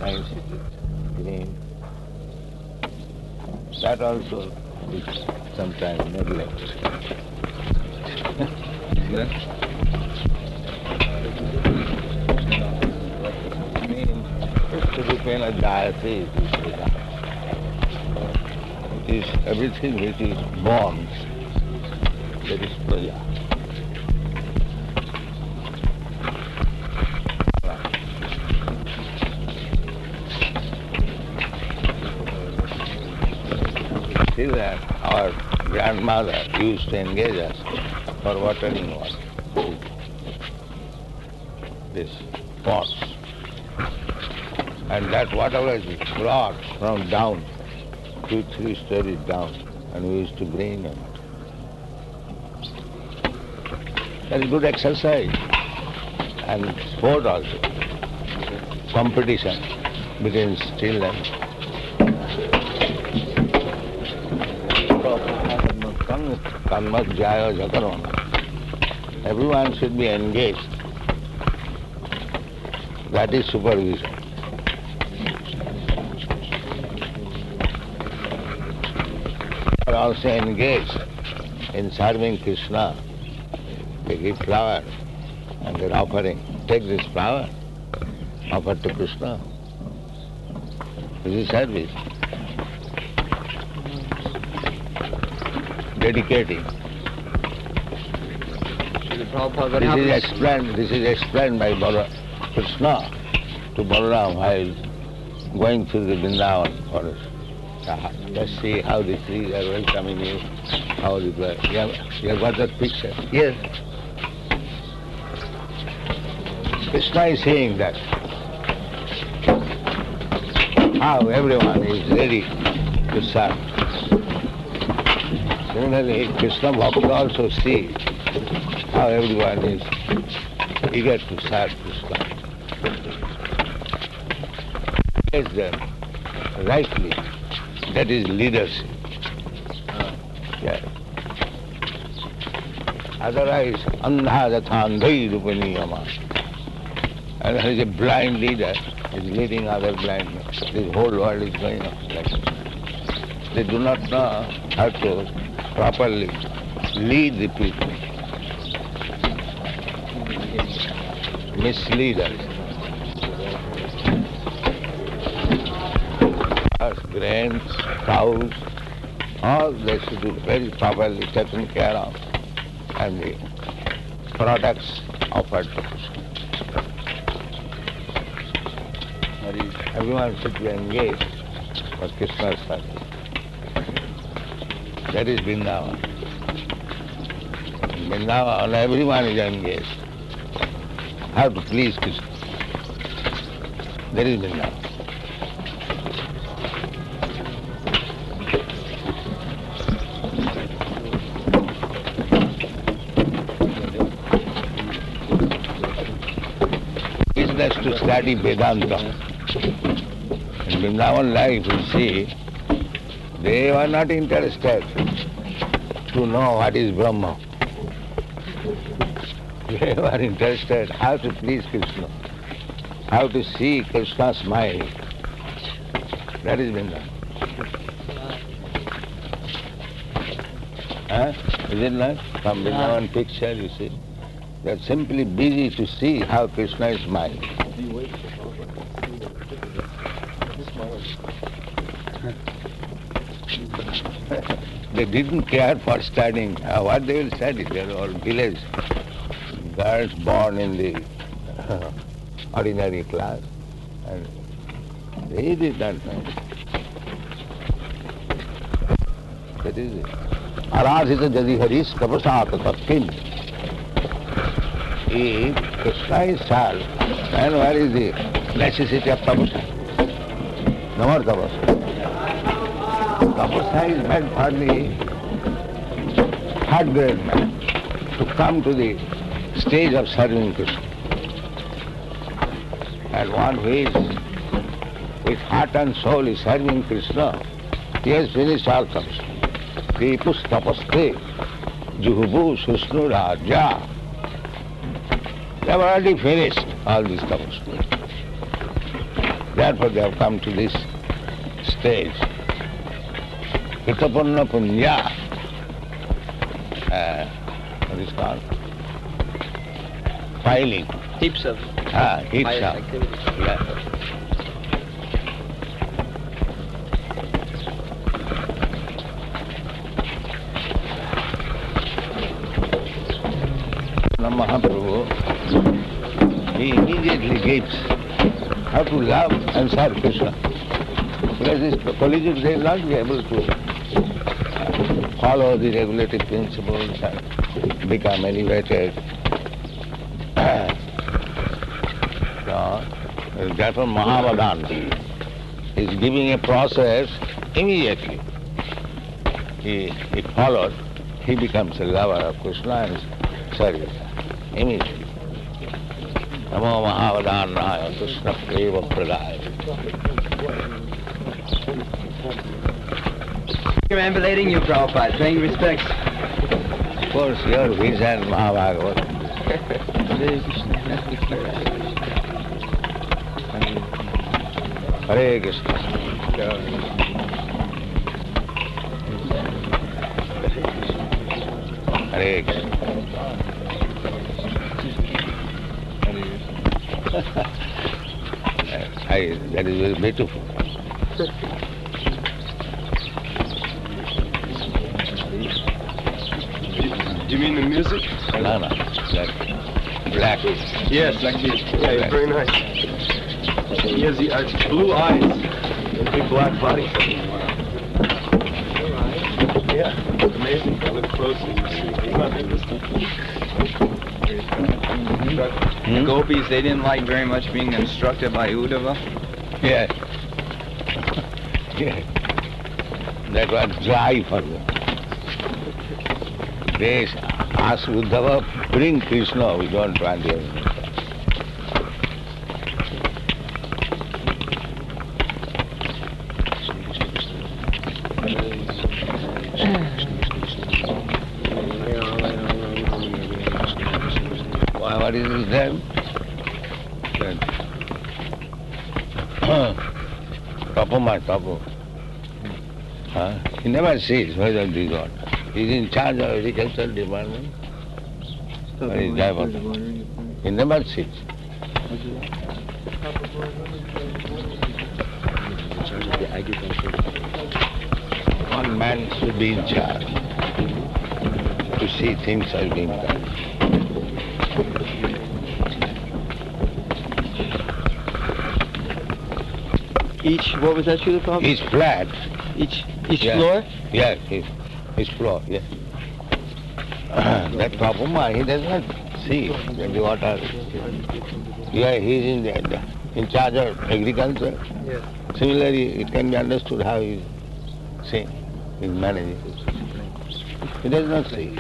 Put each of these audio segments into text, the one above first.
nice it is, clean. That also is sometimes neglected. I mean, Rupena Jayate is everything which is born, that is praja. See that our grandmother used to engage us for watering water. This pots. And that whatever is brought from down, 2-3 stories down, and we used to bring it. That is good exercise and sport also. Competition between children. Everyone should be engaged. That is supervision. They are also engaged in serving Krishna. They give flower and they are offering. Take this flower, offer to Krishna. This is service. Dedicating. This is explained by Krishna to Balaram while going through the Vrindavan forest. Just see how the trees are welcoming you, how the birds. You have got that picture? Yes. Krishna is saying that how everyone is ready to serve. Similarly, Krishna Bhakta also see how everyone is eager to serve Krishna. Engage them rightly. That is leadership. Yeah. Otherwise, andha jatha andhai rupaniyama. And there is a blind leader is leading other blind men. This whole world is going on like this. They do not know how to properly lead the people. Misleaders. Grains, cows, all they should be very properly taken care of, and the products offered to Krishna. Everyone should be engaged for Krishna's service. That is Vrindavan. In Vrindavan, everyone is engaged. How to please Krishna. That is Vrindavan. Business to study Vedanta. In Vrindavan life, you see, they were not interested to know what is Brahma. They were interested how to please Krishna, how to see Krishna smile. That is Vrindavan. Is it not? From Vrindavan picture, you see. They are simply busy to see how Krishna is smiling. They didn't care for studying. What they will study? They are all village girls born in the ordinary class. And they did not know. That is it. Aradhita jadi haris tapasata tatkin. If Krishna is served, then where is the necessity of tapasya? No more tapasya. Tapasya is meant for the third grade man to come to the stage of serving Krishna. And one who is with heart and soul is serving Krishna, he has finished all tapasya. Kripus tapaste, juhubu susnu raja. They have already finished all these tapasya. Therefore they have come to this stage. Kritapunna punya. What is called? Piling. Heaps of Heaps pious of. activities. Yeah. Mahaprabhu, he immediately gives how to love and serve Krishna. Because this collegiate they will not be able to follow the regulative principles and become elevated. So, therefore Mahavadana is giving a process immediately. He followed, he becomes a lover of Krishna and serves immediately. Namo Mahavadana Krishna Prema Pradaya. Ambulating you, Prabhupada, paying respects. Of course, your vision, Mahabhagavad. Hare Krishna. Hare Krishna. That is very beautiful. Do you mean the music? No, black. Yes, black beard. Yeah, he's very nice. He has the blue eyes and big black body. Yeah, it's amazing. I look closely. The gopis, they didn't like very much being instructed by Uddhava. Yes. Yes. That was joy for them. They asked Uddhava, bring Krishna, we don't want him. What is his name? Tapu. He never sees whether this or not. He's in charge of agricultural department. But he's driver. He never sits. One man should be in charge to see things are being done. Each, what was that, Srila Prabhupada? Each flat. Each Yeah. floor? Yes, his floor, yes. That Prabhupada, he does not see the water. Yeah, he is in charge of agriculture. Yes. Similarly, it can be understood how he is seeing, he is managing. He does not see.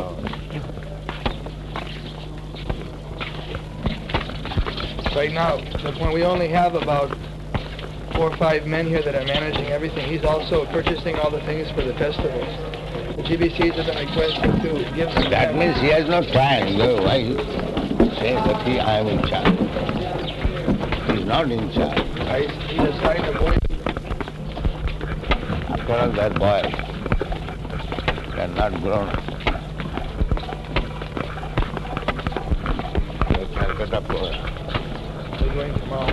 Right now, to the point we only have about 4 or 5 men here that are managing everything. He's also purchasing all the things for the festivals. The GBCs have been requesting to give them... That means he has no time. No, why he says that I am in charge. He is not in charge. He decided to avoid... After all, that boy, they are not grown up. They can get up We're going tomorrow.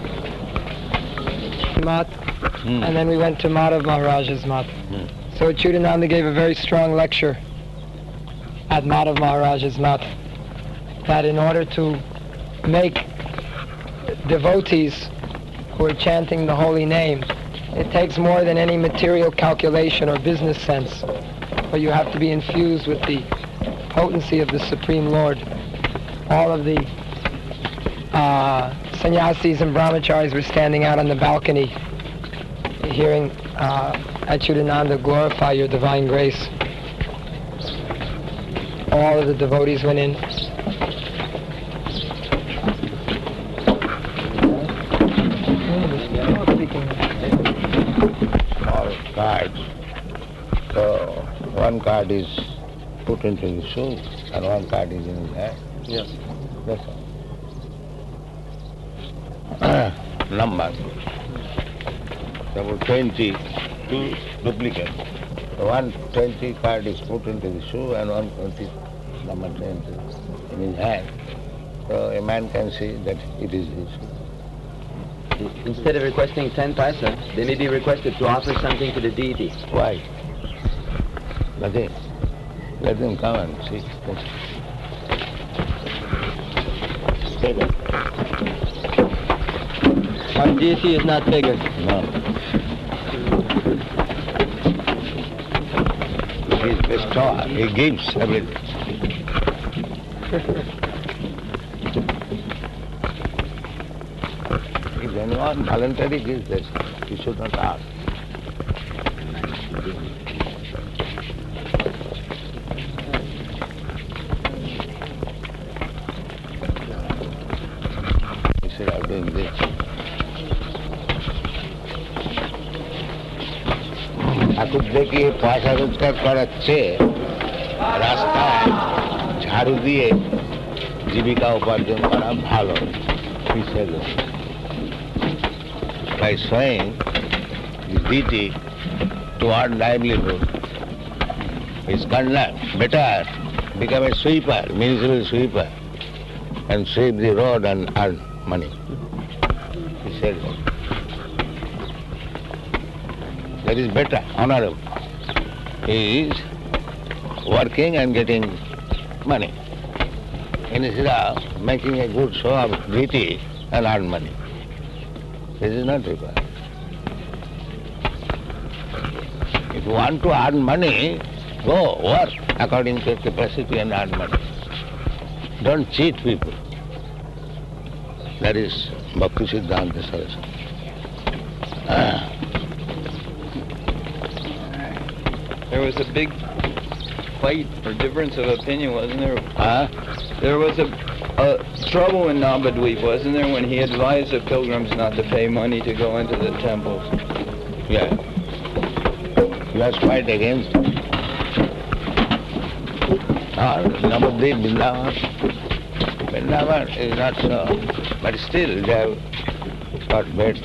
Mat, and then we went to Madhav Maharaj's Mat. So Chudananda gave a very strong lecture at Madhav Maharaj's Mat that in order to make devotees who are chanting the holy name, it takes more than any material calculation or business sense, but you have to be infused with the potency of the Supreme Lord. All of the sannyasis and brahmacharis were standing out on the balcony hearing Achyutananda glorify your divine grace. All of the devotees went in. Small cards. So one card is put into his shoe and one card is in his hand. Yes. That's all. number. About 22 duplicates. 120 card is put into the shoe and 120 number 20 in his hand. So a man can see that it is his. Instead of requesting 10 paisa, they may be requested to offer something to the deity. Why? Nothing. Let them come and see. Stay there. Our deity is not bigger. No. He is bestower. He gives everything. If anyone voluntarily gives this, he should not ask. Instead of doing this. ঠাকুর দেখি পয়সা রোজগার করার চেয়ে রাস্তায় ঝাড়ু দিয়ে জীবিকা উপার্জন করা ভালো। He said, by sowing the deity to earn livelihood, is conduct better become a sweeper, municipal sweeper, and sweep the road and earn money. He said that is better, honorable. He is working and getting money. Instead of making a good show of deity and earn money. This is not required. If you want to earn money, go work according to your capacity and earn money. Don't cheat people. That is Bhakti Siddhanta Saraswati. There was a big fight or difference of opinion, wasn't there? There was a trouble in Navadvip, wasn't there, when he advised the pilgrims not to pay money to go into the temples? Yeah. You must fight against it. Navadvip, Vrindavan. Vrindavan is not so, but still they have got bad.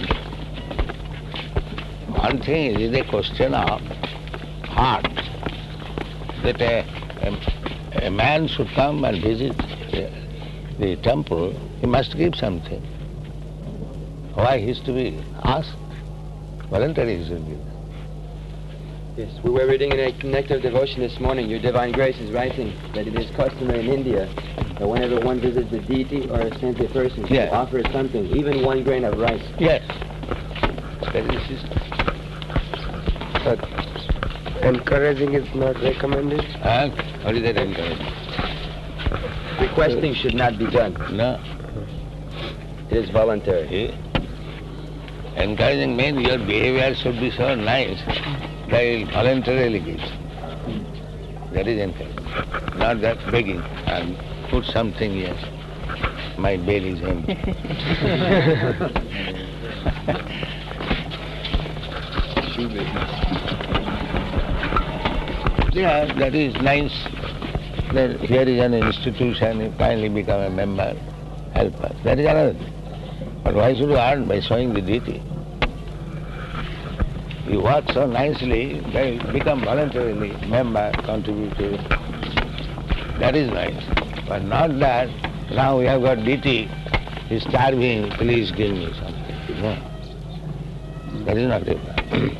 One thing is a question of heart, that a man should come and visit the temple, he must give something. Why he is to be asked? Voluntarily he should give. Yes, we were reading in a Nectar of Devotion this morning. Your Divine Grace is writing that it is customary in India that whenever one visits the deity or a saintly person, Yeah. to offer something, even 1 grain of rice. Yes. That is system. But encouraging is not recommended. And what is that encouragement? Requesting should not be done. No. It is voluntary. See? Encouraging means your behavior should be so nice that you will voluntarily give. That is encouragement. Not that begging and put something here. My bed is empty. Shoe business. Yeah, that is nice. Then here is an institution, you finally become a member, help us. That is another thing. But why should you earn by showing the deity? You work so nicely, they become voluntarily member, contributor. That is nice. But not that, now we have got deity, he's starving, please give me something. No. That is not it.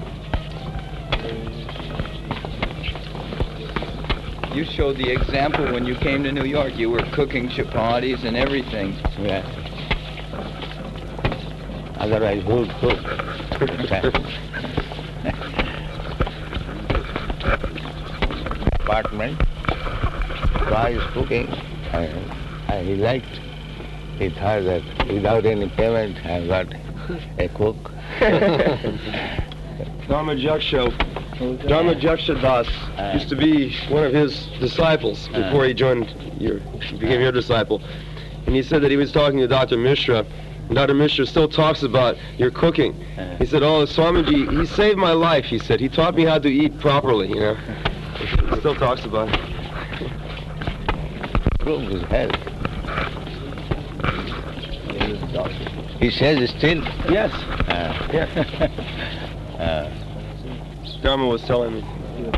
You showed the example when you came to New York. You were cooking chapatis and everything. Yeah. Otherwise, who would cook? Apartment, guy is cooking, and he liked. He thought that without any payment, I got a cook. Dharmajaksha Das used to be one of his disciples before he became your disciple. And he said that he was talking to Dr. Mishra, and Dr. Mishra still talks about your cooking. He said, oh, Swamiji, he saved my life, he said. He taught me how to eat properly, you know. He still talks about it. Improve his health. He is a doctor. He says still? Yes. Yes. Dharma was telling me.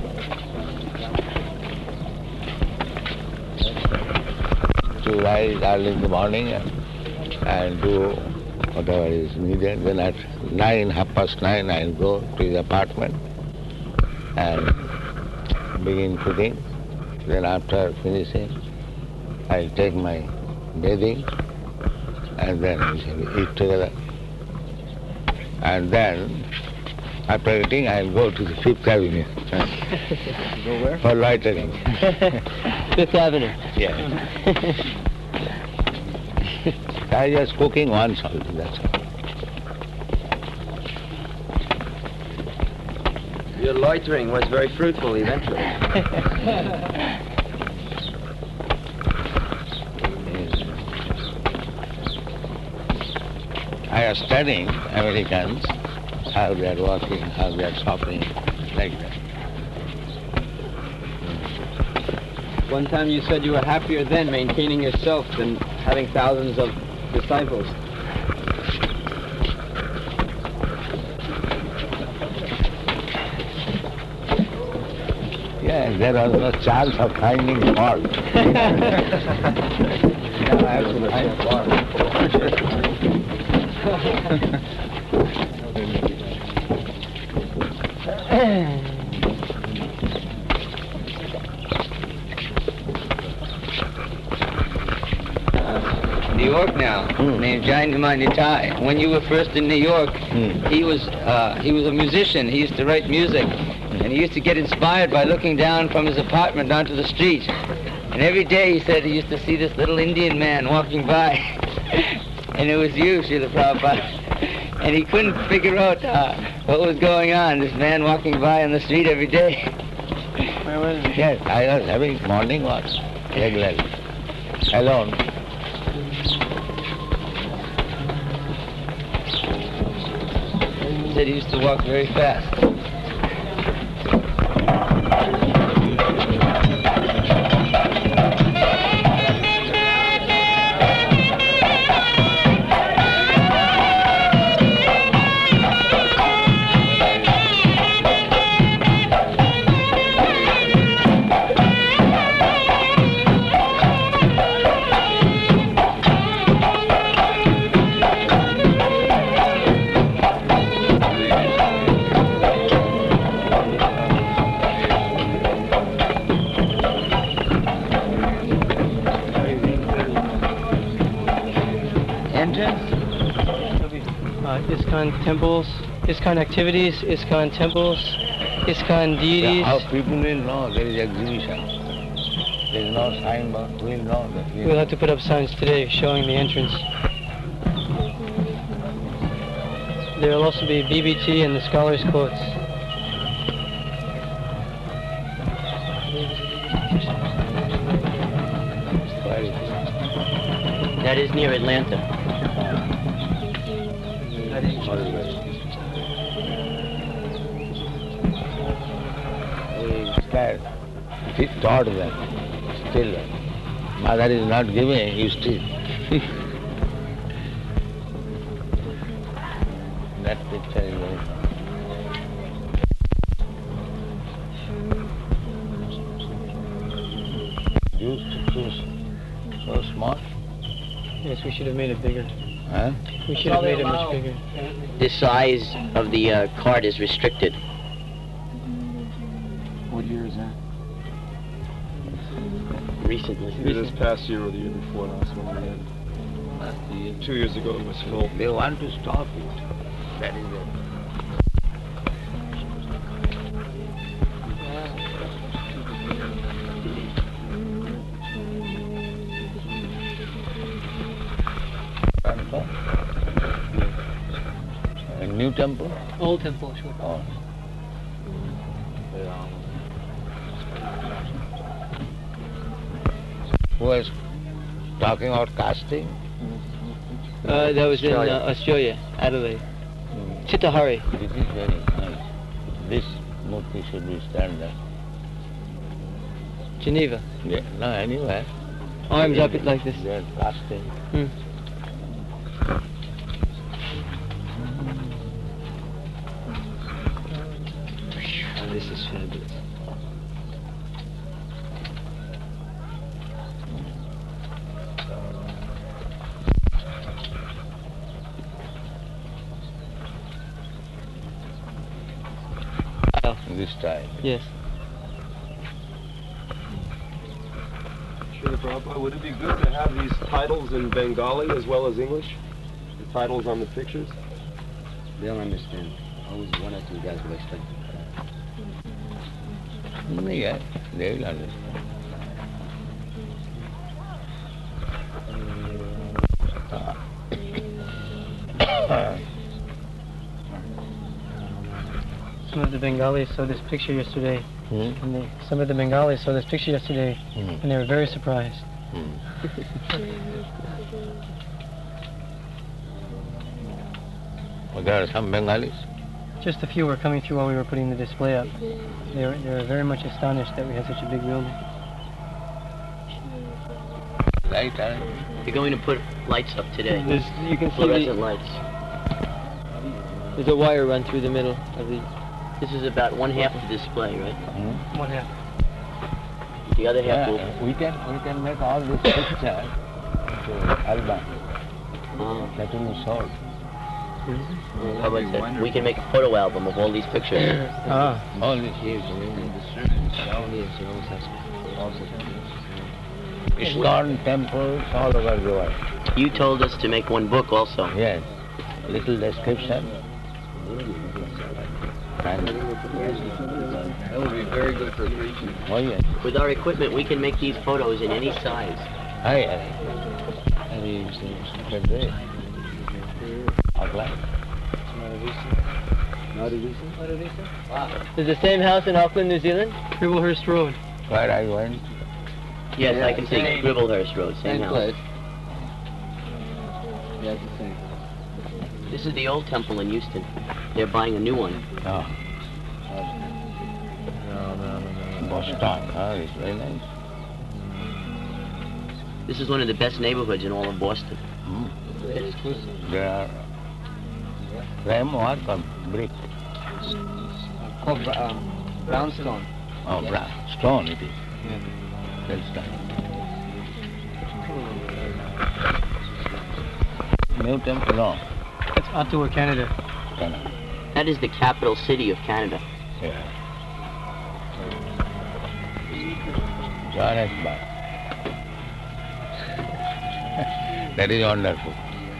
To rise early in the morning and do whatever is needed. Then at 9, 9:30, I'll go to his apartment and begin cooking. Then after finishing, I'll take my bathing and then we shall eat together. And then after eating, I'll go to the Fifth Avenue. Go where? For loitering. Fifth Avenue. Yeah. I just cooking once only, that's all. Your loitering was very fruitful eventually. I was studying Americans, how they are working, how they are shopping, like that. One time you said you were happier then maintaining yourself than having thousands of disciples. Yeah, there was no chance of finding fault. Now I have to find fault. New York now, named Jainama Nitai. When you were first in New York, he was a musician. He used to write music, and he used to get inspired by looking down from his apartment onto the street. And every day, he said, he used to see this little Indian man walking by, and it was you, Srila Prabhupada. And he couldn't figure out what was going on. This man walking by on the street every day. Where was he? Yes, I was having morning walk regularly, alone. He said he used to walk very fast. ISKCON temples, ISKCON activities, ISKCON temples, ISKCON deities. How people will know there is exhibition. There is no signboard, we'll know that. We'll have to put up signs today showing the entrance. There will also be BBT and the scholars' quotes. That is near Atlanta. If he taught them, still, mother is not giving, you still. That picture is very so small. Yes, we should have made it bigger. Huh? We should have made it much bigger. The size of the card is restricted. What year is that? Recently. Either this past year or the year before last one we had. 2 years ago it was full. They want to stop it. That is it. Temple? A new temple? Old temple, sure. Oh. Who was talking about casting? That was in Australia, Adelaide. Chittahari. This is very nice. This murti should be standard. Geneva. Yeah, no, anywhere. Arms up like this. They are casting. is fabulous. This style. Yes. Srila Prabhupada, would it be good to have these titles in Bengali as well as English? The titles on the pictures? They'll understand. Always one or two guys will explain. Yeah, they will understand. Some of the Bengalis saw this picture yesterday, and some of the Bengalis saw this picture yesterday, and they were very surprised. Well, there are some Bengalis. Just a few were coming through while we were putting the display up. They were very much astonished that we had such a big building. Light, You're going to put lights up today. You can see Fluorescent lights. there's a wire run through the middle of the... This is about one half the display, right? One half. The other half will... we can make all this picture to album. That will be sold. How about that? We can make a photo album of all these pictures. All these years. ISKCON temples all over the world. You told us to make one book also. Yes. Little description. And That would be very good for preaching. oh yes. With our equipment, we can make these photos in any size. Oh yes. Good day. Outline. Is the same house in Auckland, New Zealand? Gribblehurst Road. Where I went. Yes, I can see Gribblehurst Road, same house. place. Yeah, it's the same. This is the old temple in Houston. They're buying a new one. Oh. Boston. Oh, it's very nice. This is one of the best neighborhoods in all of Boston. There are frame work or brick. Brownstone. Oh, brown. Stone it is. That's stone. New temple, no. That's Ottawa, Canada. Canada. That is the capital city of Canada. Yeah. Johannesburg. That is wonderful.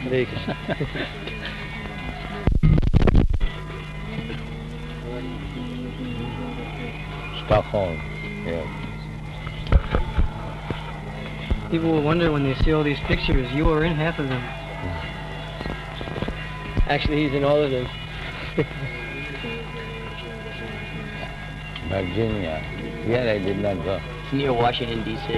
Stockholm. Yeah. People will wonder when they see all these pictures, you are in half of them. Actually, he's in all of them. Virginia. Here I did not go. It's near Washington, D.C.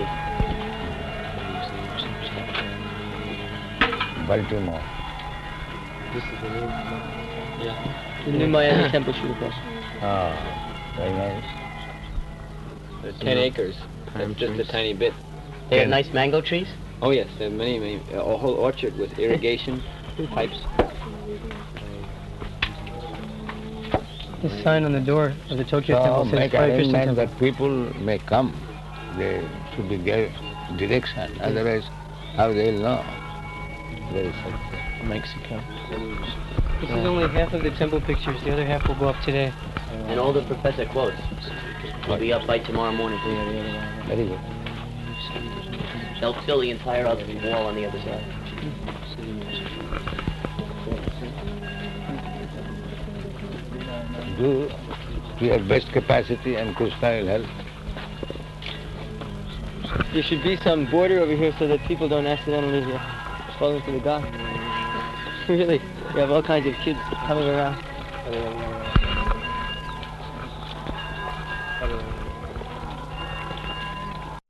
Baltimore. This is the new... Yeah. The new Miami temple should have Ah, very nice. 10 acres. That's just a tiny bit. They have nice mango trees? Oh yes, there are many, a whole orchard with irrigation pipes. The sign on the door of the Tokyo So Temple says make Fire Krishna arrangement Temple. that people may come. They should be given direction. Otherwise, how they'll know? There is Mexico. This is only half of the temple pictures. The other half will go up today. And all the professor quotes will be up by tomorrow morning. very good. They'll fill the entire other wall on the other side. Do to your best capacity and Krishna will help. There should be some border over here so that people don't accidentally fall into the dock. Really, you have all kinds of kids coming around.